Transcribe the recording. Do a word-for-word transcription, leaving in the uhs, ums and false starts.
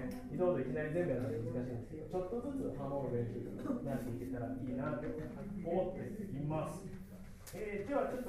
移動度いきなり全部やるのは難しいんですけど、ちょっとずつハモる練習になっていけたらいいなと思っています。えー、ではちょっと